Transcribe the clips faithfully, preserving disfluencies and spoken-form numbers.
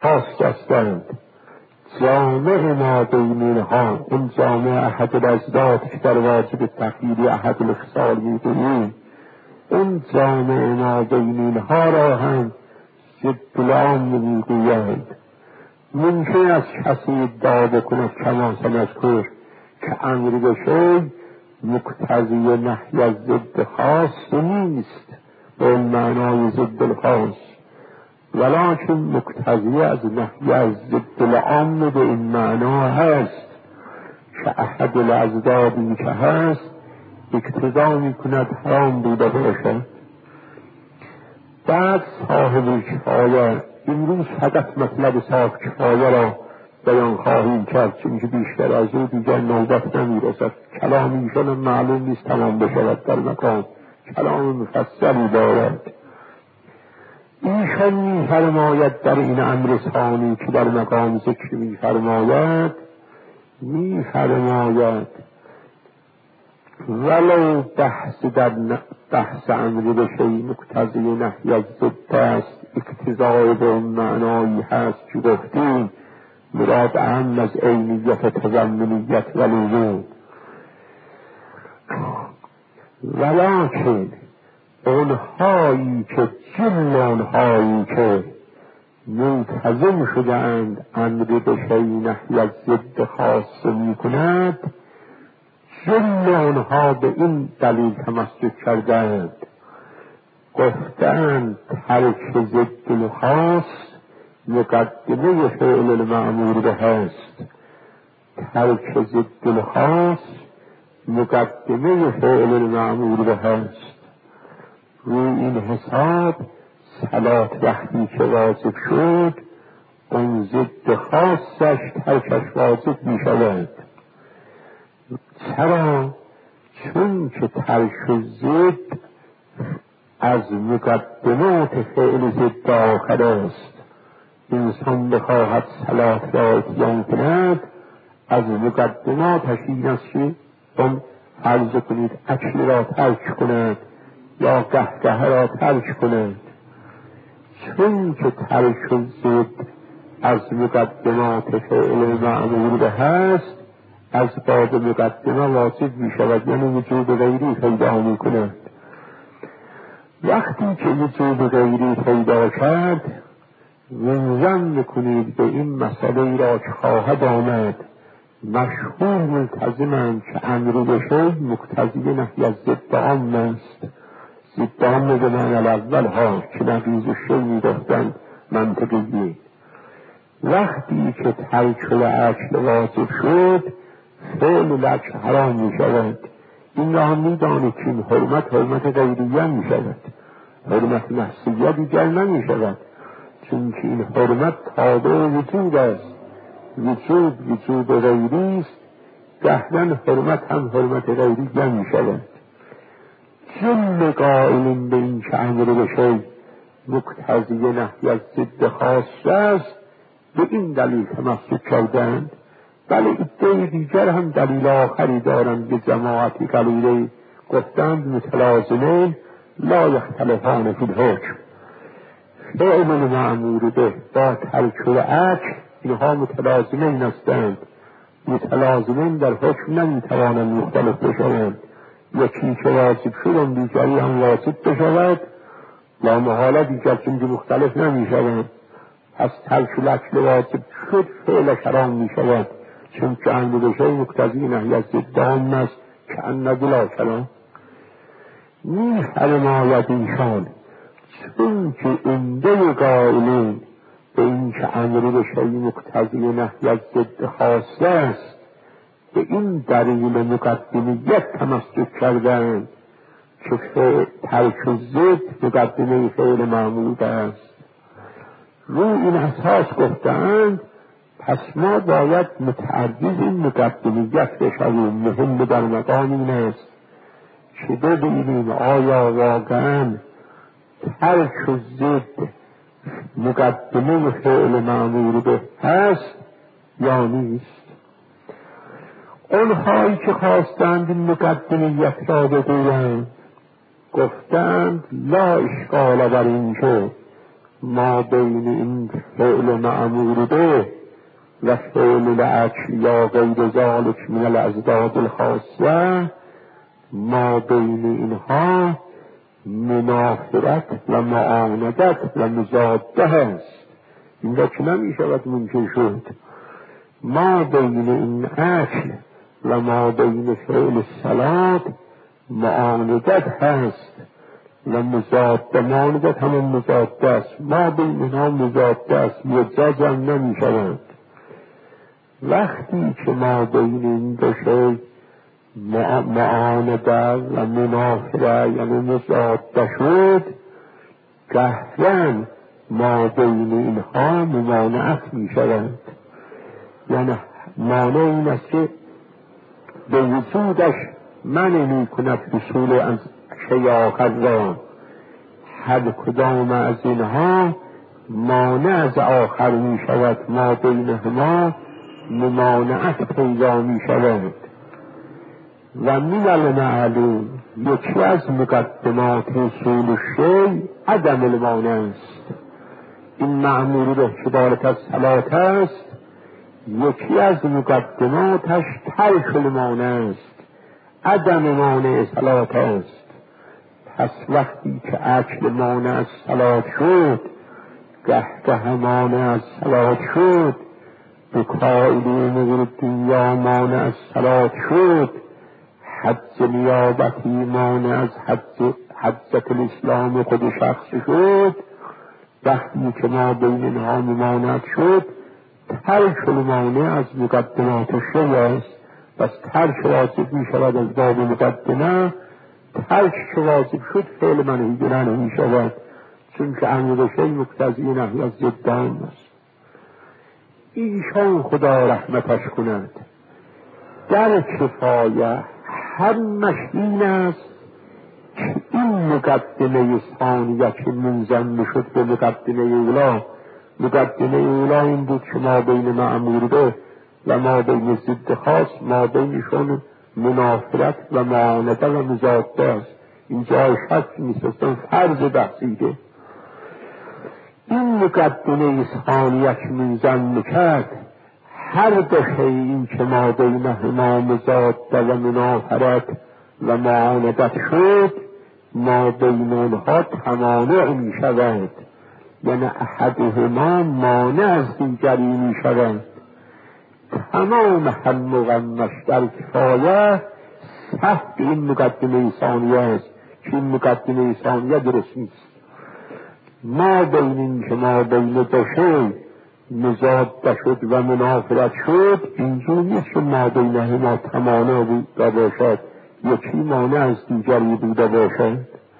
خاص هستند. جامع ما بین اینها، اون جامع احد الاجداد که در واجب تخییری احد الخصال میگوییم، اون جامع ما بین اینها را هم ضد العام میگویند. ممکن است کسی ادعا بکند کما سنذکر که امر به شی مقتضی نهی از ضد خاص نیست به اون معنای ضد الخاص، ولکن مقتضی از نهی از ضد العام به این معنا هست که احد الاجدادی که هست اقتضا میکند حرام بوده باشد. بعد صاحب کفایه، امروز فقط مطلب صاحب کفایه را بیان خواهیم کرد، چون که بیشتر از او دیگر نوبت نمیرسد. کلام ایشان معلوم نیست تمام بشود در مقام، کلام مفصلی دارد. ایشان میفرماید در این امر ثانی که در مقام ذکر میفرماید میفرماید ولو بحث در بحث امر به شیء مقتضی نهی از ضد است، اقتضای به اون معنایی هست که گفتیم مراد اهم از عینیت تضمنیت و لزوم، ولکن اونهایی که جل اونهایی که منتظم شدند امر به شیء نهی از ضد خاص می کند، جل آنها به این دلیل تمسک کردند، گفتند ترک ضد الخاص مقدمه فعل المأمور به هست، ترک ضد الخاص مقدمه فعل المأمور به هست. روی این حساب صلات وقتی که واجب شد اون ضد خاصش ترکش واجب می شود. چرا؟ چون که ترک ضد از مقدمات فعل ضد آخر است. انسان بخواهد صلات را اتیان کند از مقدماتش این است که اون فرض کنید اکل را ترک کند یا قهقه را ترک کند. چون که ترک ضد از مقدمات فعل معمول به هست، از باب مقدمه واجب می شود، یعنی وجود غیری پیدا می کند. وقتی که وجود غیری پیدا کرد منظم میکنید به این مسئله را که خواهد آمد مشهور ملتزمند که امر به شی مقتضی نهی از ضد عام است. ضد عام به معنی الاول ها که نقیض شی میگفتند منطقیه. وقتی که ترک الاکل واجب شد فعل الاکل حرام می شود. این را هم می دانید که این حرمت حرمت غیریه می شود، حرمت نفسیه دیگر نمی شود، چون که این حرمت تابع وجود است. وجود وجود غیری است، گهدن حرمت هم حرمت غیریه می شود. جل قائلین به این که امر به شی مقتضی نهی از ضد خاص است به این دلیل تمسک کردند. بله ادعای دیگر هم دلیل آخری دارند به جماعتی قلیله، گفتند متلازمین لا یختلفان فی الحکم. فعل معمور به با ترک الاکل اینها متلازمین هستند. متلازمین در حکم نمیتوانند مختلف بشوند. یکی که واجب شد اون دیگری هم واجب بشود، لا محاله دیگر چون مختلف نمیشوند. از ترک الاکل واجب شد فعل حرام میشود، چون که امر به شی مقتضی نهی از ضد عام است که ان بلا کلام. میفرماید ایشان چون که عمده قائلین به این که امر به شی مقتضی نهی از ضد خاص است به این دلیل مقدمیت تمسک کردند که ترک ضد مقدمه فعل معمول است. رو این اساس گفتند پس ما باید متعرض این مقدمیت بشویم. مهم در مقام این است که ببینیم آیا واقعا ترک ضد مقدمه فعل معمول به هست یا نیست. اونهایی که خواستند این مقدمیت را بگویند گفتند لا اشکال بر این که ما بین این فعل معمول به و فعل العجل یا غیر ذلک من الاضداد الخاصه، ما بین اینها منافرت و معاندت و مضاده هست. این را که نمی شود منکر شد. ما بین این عجل و ما بین فعل صلات معاندت هست و مضاده. معاندت همون مضاده است. ما بین اینها مضاده است، مجاز هم نمی شود. وقتی که ما بین این دو شی معانده و منافره یعنی مضاده شد، قهرن ما بین اینها ممانعت می شود. یعنی مانع این است که به وجودش منع می کند حصول از شی آخر را. هر کدام از اینها مانع از آخر می شود، ما بینهما ممانعت پیدا می شود. و من المعلوم یکی از مقدمات حصول شی عدم المانع است. این معمول به عبارت از صلات است، یکی از مقدماتش ترک المانع است، عدم مانع صلات است. پس وقتی که عجل مانع از صلات شد، گهگه مانع از صلات شد، به قائلی نور دنیا مانع از صلات شد، حج نیابتی مانع از حج حجت الاسلام خود شخص شد، وقتی که ما بین اینها ممانعت شد، ترک المانع از مقدمات شی است. پس ترک واجب می شود از باب مقدمه. ترک که واجب شد فعل منهی نهی می شود، چون که امر شی مقتضی نهی از ضدان است. ایشان خدا رحمتش کند در کفایه همش این است که این مقدمه ثانیه که منضم شد به مقدمه اولا. مقدمه اولا این بود که ما بین معمول به و ما بین ضد خاص، ما بینشون منافرت و معانده و مضاده است. اینجا شک نیست، اصلا فرض بحثیده. این مقدمه ثانیه که منضم کرد، هر دو شی این که ما بینهما مضاده و منافرت و معاندت شد، ما بین آنها تمانع می شود. یعنی احدهما مانع از دیگری می شود. تمام هم و غمش در کفایه صحب این مقدمه ثانیه است که این مقدمه ثانیه درست نیست. ما بین این که ما بین دو شی مضاده شد و منافرت شد، اینجور نیست که ما بینهما تمانع بوده باشد، یکی مانع از دیگری بوده باشد.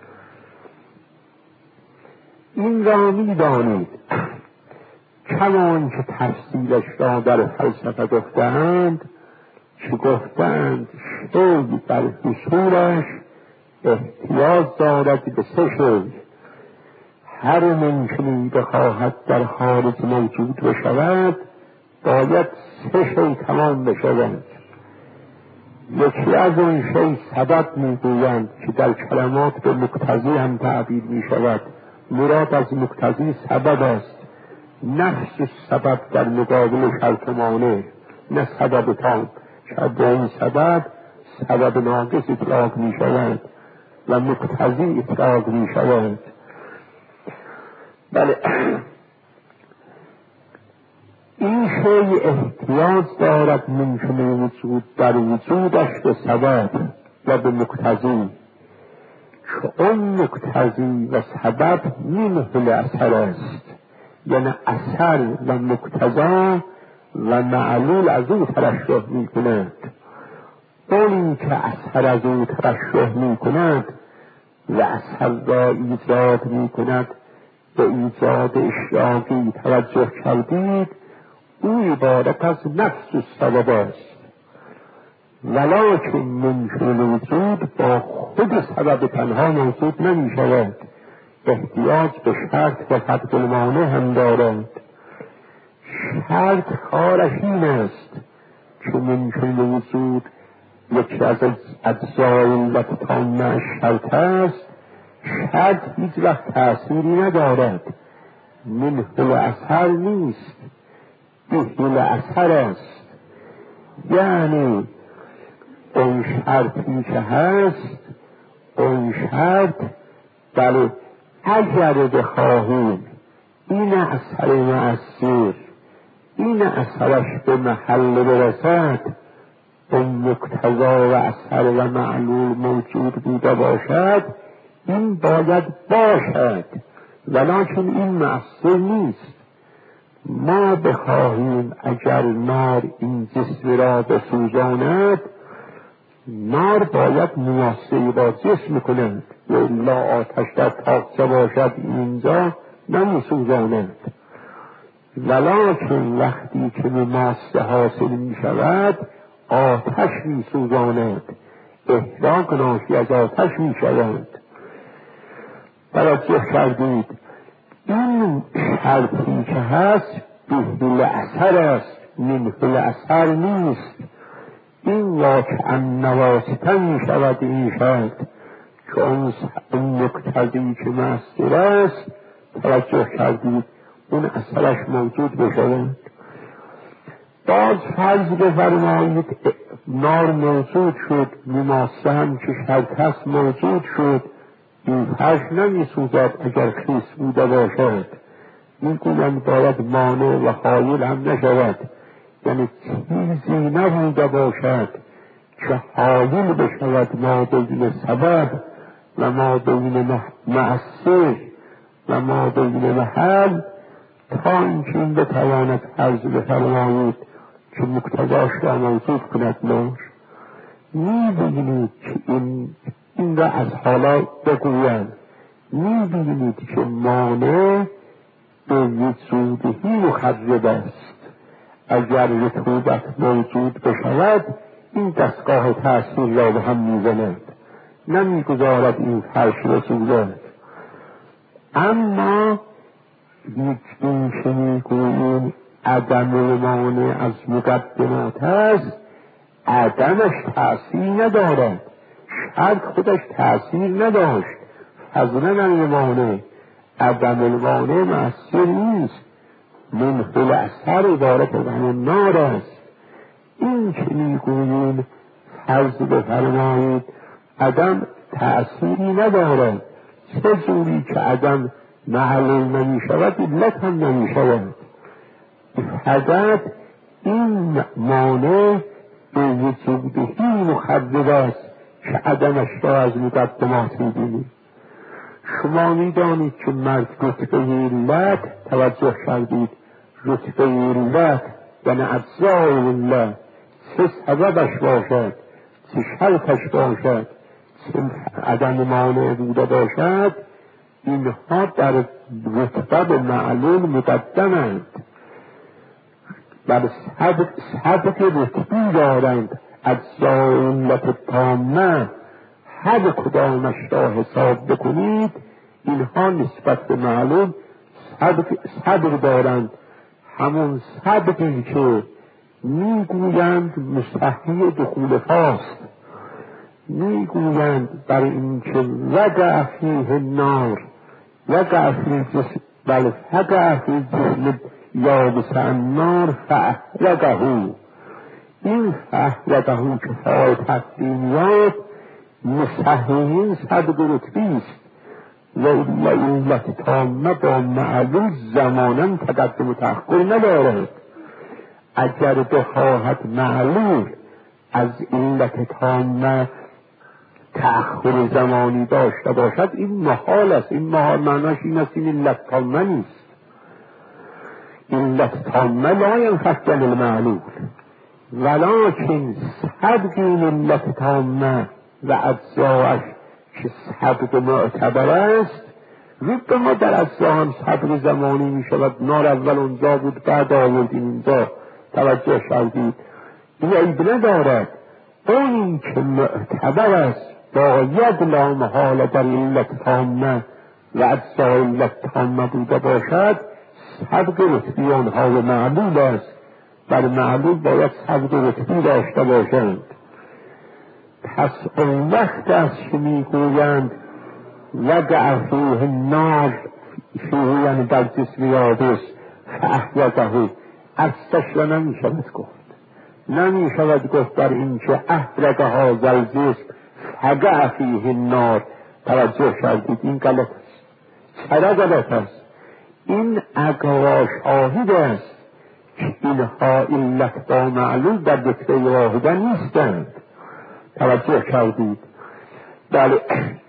این را می دانید کمان که تفصیلش را در فلسفه گفتند، که گفتند شی در حصولش احتیاج دارد به سه شی. هر ممکنی بخواهد در خارج موجود بشود، باید سه شی تمام بشود. یکی از اون شی سبب میگویند که در کلمات به مقتضی هم تعبیر می شود. مراد از مقتضی سبب است، نفس سبب در مقابل شرط مانع، نه سبب تام. شاید این سبب سبب ناقص اطلاق می شود و مقتضی اطلاق می شود. بله، این شی احتیاج دارد ممکنه وجود در وجودش به سبب و به مقتضی، که اون مقتضی و سبب منحل اثر است. یعنی اثر و مقتضا و معلول از او ترشح می کند. اونی که اثر از او ترشح می کند و اثر را ایجاد می کند، به ایجاد اشراقی توجه کردید، او عبارت از نفس السبب است. ولکن ممکن وجود با خود سبب تنها موجود نمی شود، احتیاج به شرط و فقد المانع هم دارد. شرط کارش این است که ممکن وجود یکی از اجزای علت تامه شرط است. شرط هیچ وقت تأثیری ندارد، منه الاثر نیست، به الاثر است. یعنی اون شرطی که هست، اون شرط بله اگر بخواهیم این اثر مؤثر، این اثرش به محل برسد، اون مقتضا و اثر و معلول موجود بوده باشد، این باید باشد، ولیکن این مؤثر نیست. ما بخواهیم اگر نار این جسم را بسوزاند، نار باید مناسبی با جسم کند، و الا آتش در تاقچه باشد اینجا نمیسوزاند. ولیکن وقتی که ماسه حاصل می شود آتش می سوزاند، احراق ناشی از آتش می شود. توجه کردید این شرطی که هست به اثر است، منه اثر نیست. این واقعا نواسطه می شود این شرط که اون مقتضی که مؤثر است توجه کردید اون اثرش موجود بشود. باز فرض بفرمایید نار موجود شد، مماسه هم که شرط هست موجود شد، این فرش نمی سوزد اگر خیس بوده باشد. این گویم باید مانع و حایل هم نشود، یعنی چیزی نبوده باشد که حایل بشود ما بین سبب و ما بین مؤثر و ما بین محل، تا اینکه این بتواند فرض بفرمایید که مقتضاش را موجود کند نار. می‌بینید که این این را از حالا بگویم، می‌بینید که مانع به وجودهی مخرب است. اگر رطوبت موجود بشود این دستگاه تأثیر را به هم می‌زند، نمی‌گذارد این فرش را سوزد. اما این که میگوییم عدم مانع از مقدمات است، عدمش تأثیر ندارد. شرط خودش تأثیر نداشت، فضلا المانع، عدم المانع مؤثر نیست. منه الاثر عبارت از همون نار است. این که میگوییم فرض بفرمایید عدم تأثیری ندارد، چه جوری که عدم معلول نمی شود علت هم نمی شود. فقط این مانع به وجودهی مخرب است که عدمش را از مقدمات می‌بینیم. شما می‌دانید که مرد رتبه علت، توجه کردید، رتبه علت یعنی اجزای علت، چه سببش باشد، چه شرطش باشد، چه عدم مانع بوده باشد، اینها در رتبه معلول مقدمند، بر سبق رتبی دارند. اجزای علت تامه هر کدامش را حساب بکنید اینها نسبت به معلوم سبق دارند، همون سبقی که میگویند مستحی دخول فاست، میگویند بر این که وقع فیه النار، وقع فیه جسم، بل وقع فیه جسم یابس النار فاحرقه. این فاحرقه که فاعل تقدیم یاد مستحیین سبق رتبی است و علت تامه با معلول زمانا تقدم و تأخر ندارد. اگر بخواهد معلول از علت تامه تأخر زمانی داشته باشد این محال است. این محال معناش این است این علت تامه نیست. علت تامه لا ينفك المعلول، ولكن سبق این علت تامه و اجزاش که سبق معتبر است، ربما در اجزا هم سبق زمانی می شود. نار اول اونجا بود بعد آوردیم اینجا، توجه کردید، این عیب ندارد. اون که معتبر است باید لا محال در علت تامه و اجزا علت تامه بوده باشد، سبق رتبی آنها و معلول است. بر معلول باید سبق رتبی داشته باشند. پس اون وقت است که میگویند وقع فیه النار فیه یعنی در جسم یادش فاحوزه اصلش را نمی شود گفت، نمی شود گفت در این که احرقه ها زلجسم فقع فیه النار. توجه کردید این غلط است. چرا غلط است؟ این اقوا شاهد است که اینها علت با معلول در دکتر واحده نیستند. توجه کردید؟ بله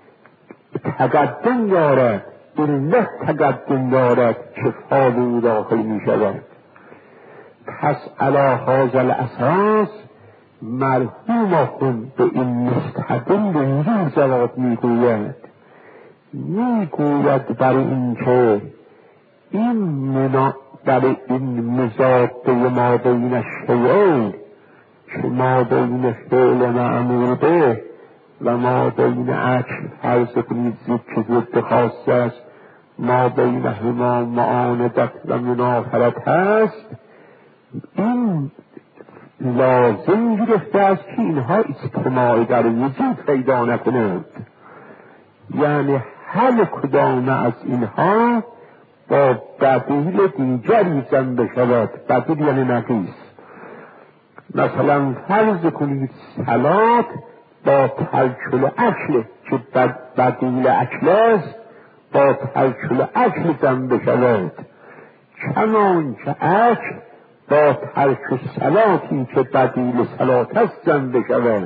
تقدم دارد، علت تقدم دارد که فاضل او داخل می شود. پس علی هذا الاساس مرحوم خود به این مستدل اینجور جواب میگوید، میگوید برای این که این منا برای این مضاده ما بین الشیئین که ما بین فعل مأمور به و ما بین عکس فرض کنید زید که ضد خاص است، ما بین هما معاندت و منافرت هست، این لازم گرفته است که اینها اجتماعی در وجود پیدا نکنند. یعنی هر کدام از اینها با بدیل دیگری زن بشود. بدیل یعنی نقیص. مثلا فرض کنید صلات با ترکل اکل که بدیل اکل است با ترکل اکل زن بشود، چنان که اکل با ترک صلاتی که بدیل صلات است زن بشود.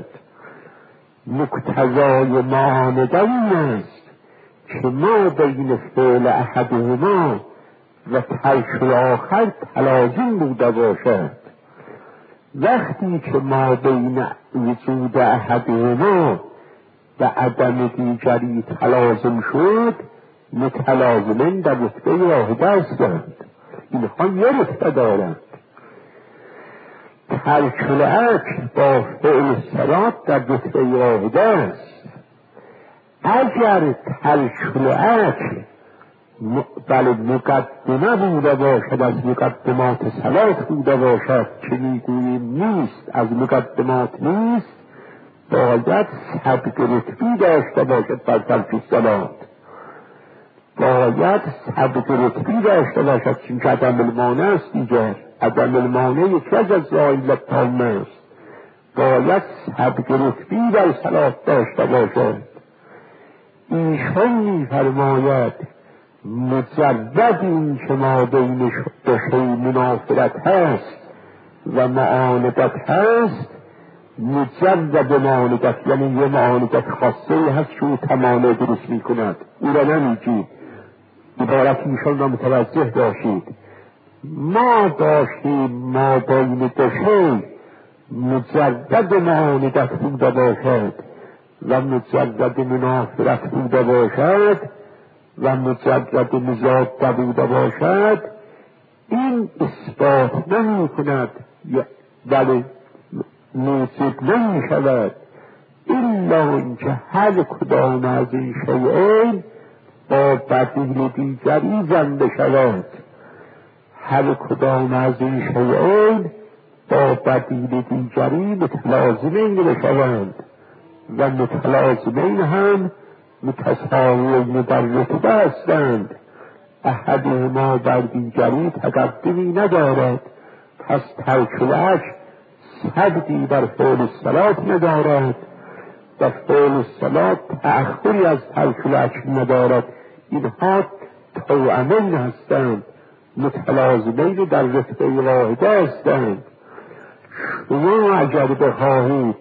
مقتضای معانده این است که ما بین فعل احدهما و ترک آخر تلازم بوده باشد. وقتی که ما بین وجود احدهما و عدم دیگری تلازم شد، متلازمین در رتبه واحده هستند. اینها یه رتبه دارند. ترک الاکل با فعل صلات در رتبه واحده است. اگر ترک الاکل بله مقدمه بوده باشد، از مقدمات صلات بوده باشد که میگوییم نیست، از مقدمات نیست، باید سبق رتبی داشته باشد بر ترک صلات، باید سبق رتبی داشته باشد، چون که عدم المانع است دیگر. عدم المانع یکی از اجزای تامه است. باید سبق رتبی در صلات داشته باشد. ایشان میفرماید مجرد این که ما بین دو شی منافرت هست و معاندت هست، مجرد معاندت یعنی یه معاندت خاصه هست که او تمامه درست می کند، او را نمیگید. عبارت ایشان را متوجه باشید. ما داشتیم ما بین دو شی مجرد معاندت بوده باشد و مجرد منافرت بوده باشد و مجرد مضاد بوده باشد، این اثبات نمی کند ولی موجب نمی شود الا اینکه هر کدام از این شیئین با بدیل دیگری زن بشود. هر کدام از این شیئین با بدیل دیگری متلازمین بشوند و متلازمین هم متساویین در رتبه هستند. احدهما بر دیگری تقدمی ندارد، پس ترک الاکل سبقی بر فعل الصلات ندارد و فعل الصلات تأخری از ترک الاکل ندارد. اینها توأمین هستند، متلازمین در رتبه واحده هستند. شما اگر بخواهید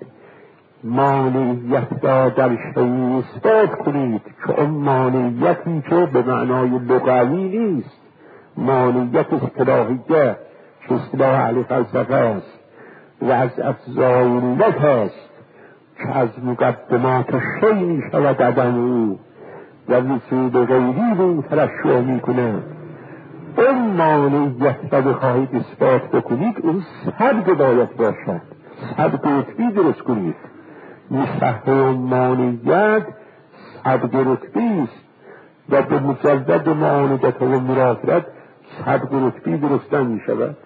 مانعیت را در شیء اثبات کنید که اون مانعیتی که به معنای لغوی نیست، مانعیت اصطلاحیه که اصطلاح اهل فلسفه است و از اجزای علت است که از مقدمات شیء می شود عدم او و وجود غیری به او ترشح می کند، اون مانعیت را بخواهید اثبات بکنید اون سبق باید باشد، سبق رتبی درست کنید. مصحح مانعیت سبق رتبی است و به مجرد معاندت و منافرت سبق رتبی درست نمی شود.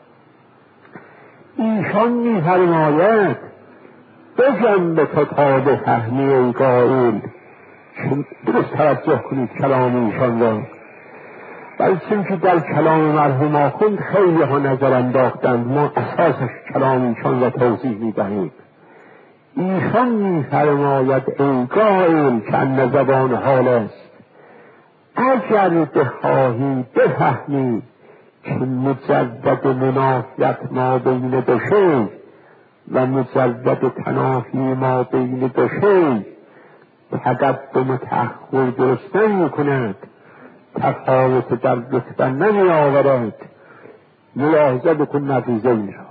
ایشان می فرماید بجن به تو تا به فهمی ای قائل، درست توجه کنید کلام ایشان را. ولی چون که در کلام مرحوم آخوند خیلی ها نظر انداختند، ما اساسش کلام ایشان را توضیح میدهیم. ایشان میفرماید ای قائل که ان زبان حال است، اگر بخواهی بفهمی که مجدد منافیت ما بین دو شی و مجدد تنافی ما بین دو شی تقدم و تأخر درست نمی کند، تفاوت در رتبه نمی آورد، ملاحظه بکن نقیضین را.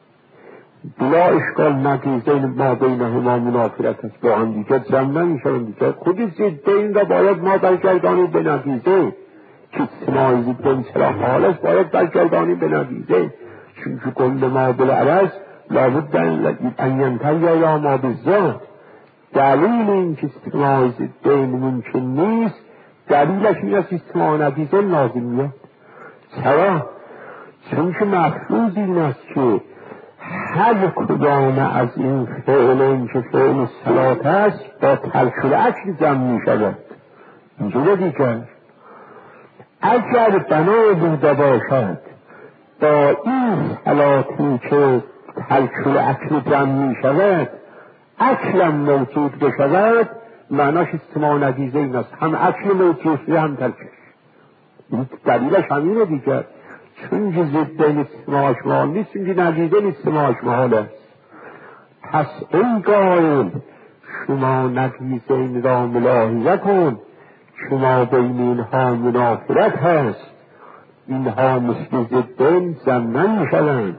بلا اشکال نقیضین ما بینهما منافرت است، با هم دیگر جمع نمی شوند دیگر. خودی ضدین را باید ما برگردانیم به نقیضه، که اجتماع ضدین چرا حال است باید برگردانیم به نقیضه، چون که کل ما بالعرض لابد ان ینتهی یا ما بالذات. دلیل این که اجتماع ضدین ممکن نیست، دلیلش این است اجتماع نقیضین لازم میاد. چرا؟ چون که مفروض این است که هر کدام از این فعلین که فعل صلات است با ترک الاصل جمع می شود. اینجور دیگر اگر بنا بوده باشد با این صلاتی که ترک الاصل جمع می شود اصلم موجود بشود، معناش اجتماع نقیضه این است، هم اصل موجود هم ترکش. دلیلش همینه دیگر، چون که ضدین اجتماعش محال نیست، چون که نقیضین اجتماعش محال است. پس ای قائل شما نقیضین را ملاحظه کن، شما بین اینها منافرت هست، اینها مثل ضدین جمع نمی شوند،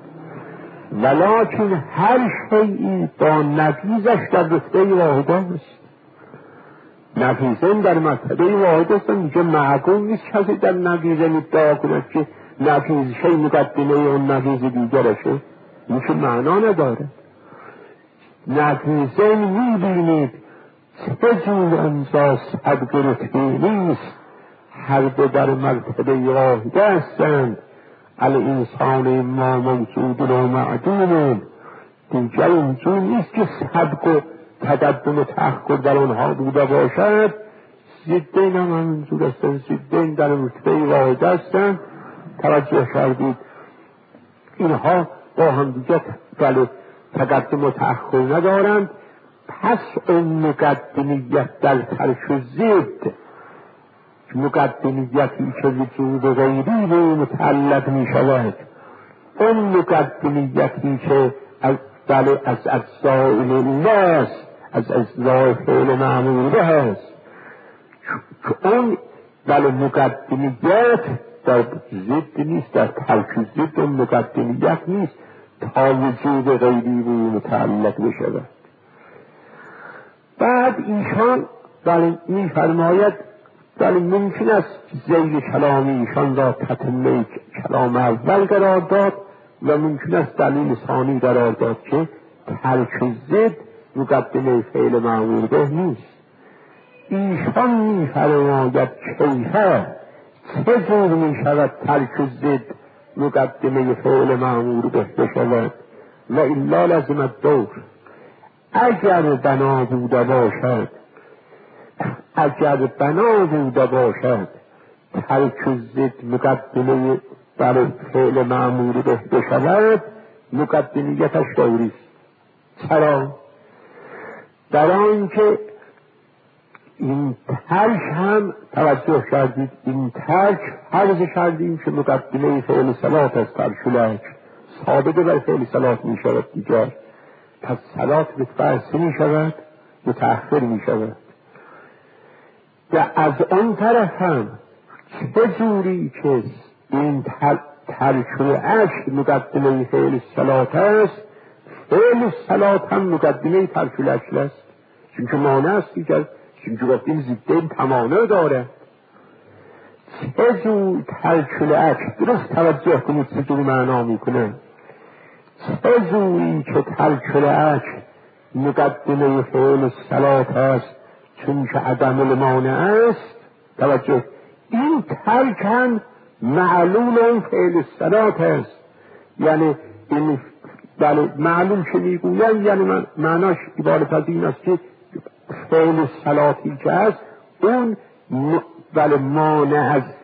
ولکن هر شیئی با نقیضش در رتبه واحد است. نقیضین در مرتبه واحد است، میگه معقول نیست کسی در نقیضین ادعا کند که نقیض شی مقدمه اون نقیض دیگرشه، این که معنا نداره. نقیضین میبینید چه جور انجا صدق رتبه نیست، هر دو در مرتبه واحد هستند. الانسان ما موجود و معدوم، دیگر اینجور نیست که صدق و تقدم و تأخر در آنها بوده باشد. ضدین هم همینجور هستند، ضدین در رتبه واحد هستند. توجه کردید اینها با هم دیگر بله تقدم و تأخر ندارند. پس اون مقدمیت در ترک ضد، مقدمیتی که وجود غیری به متعلق می شود، اون مقدمیتی که از بله از اجزای الله است، از اجزای فعل معموله هست، اون بله مقدمیت در ضد نیست، در ترک ضد اون مقدمیت نیست تا وجود غیری به متعلق بشود. بعد ایشان بله می فرماید بله ممکن است زیر کلام ایشان را تتمه کلام اول قرار داد و ممکن است دلیل ثانی قرار داد که ترک ضد مقدمه فعل معمول به نیست. ایشان می فرماید کیفه چه جور می شود ترک ضد مقدمه فعل معمول به بشود و الا لازمت دور. اگر بنا بوده باشد اگر بنا بوده باشد ترک ضد مقدمه بر فعل معمول به بشود، مقدمیتش دوری است. چرا؟ در آنکه این ترک هم توجه کردید، این ترک فرض کردیم که مقدمه فعل صلات است، ترک لک ثابت بر فعل صلات می شود دیگر، پس صلات متبعث می شود متأخر می شود. و از آن طرف هم چه جوری که این ترک اصل مقدمه فعل صلات است، فعل صلات هم مقدمه ترک اصل است، چون که مانع است دیگر، چون که گفتیم ضدین تمانع داره. چه جور ترک اصل، درست توجه کنید چه جور معنا میکنه، چه جوری که ترک اصل مقدمه فعل صلات است چون که عدم المانع است. توجه، این ترک هم معلول اون فعل صلات است، یعنی این بله معلوم که میگویم یعنی معناش عبارت از این است که فعل صلاتی که است اون بله مانع از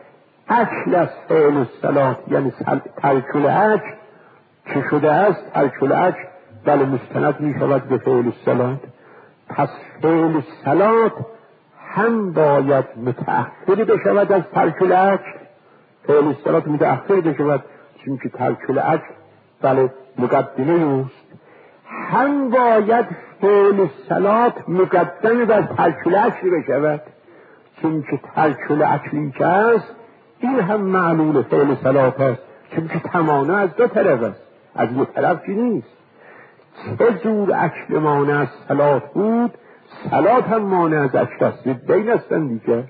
اصل از فعل الصلات یعنی ترک الاجل چه شده است؟ ترک الاجل بله مستند می شود به فعل الصلات. پس فعل الصلات هم باید متأخر بشود از ترک الاجل، فعل الصلات متأخر بشود چون که ترک الاجل بله مقدمه اوست، هم باید فعل الصلات مقدم بر ترک الاجل بشود چون که ترک الاجل این که است این هم معلول فعل صلات است، چون که تمانع از دو طرف است، از یک طرف که نیست. چه جور اجل مانع از صلات بود صلات هم مانع از اجل است، بین هستن دیگر.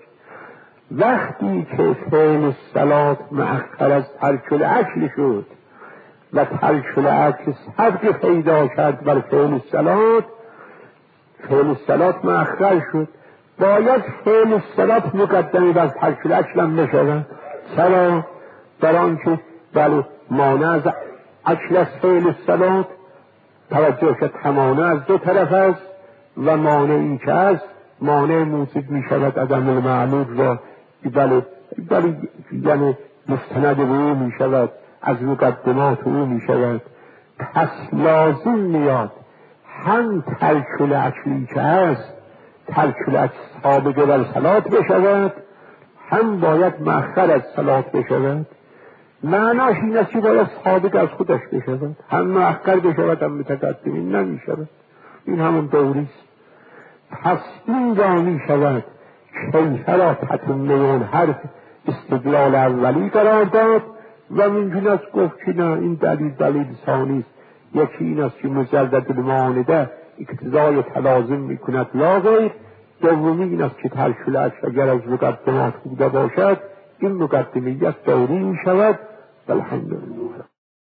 وقتی که فعل صلات مؤخر از ترک الاجل شد و ترک الاجل سبق پیدا کرد بر فعل صلات، فعل صلات مؤخر شد، باید فعل صلات مقدمی بر ترک الاجل هم بشود. چرا؟ در آنکه بله مانع از اجل از فعل صلات توجه که تمانع از دو طرف است و مانع این که است مانع موجب می شود از عمل معمول را بله بله یعنی مستند او می شود، از مقدمات او می شود. پس لازم میاد هم ترک الاجلی که است ترک الاجل سابقه بر صلات بشود، هم باید مؤخر از صلات بشود. معناش این است که باید سابق از خودش بشود، هم مؤخر بشود هم متقدم، این نمی شود، این همون دوریست. پس این را می شود کیفه را تتمه حرف استدلال اولی قرار داد و ممکن است گفت که نه این دلیل دلیل ثانی است. یکی این است که مجرد المعانده اقتضای تلازم می کند لا غیر. دومی این است که ترک الاجل اگر از مقدمات بوده باشد این مقدمیت دوری می شود. والحمدلله.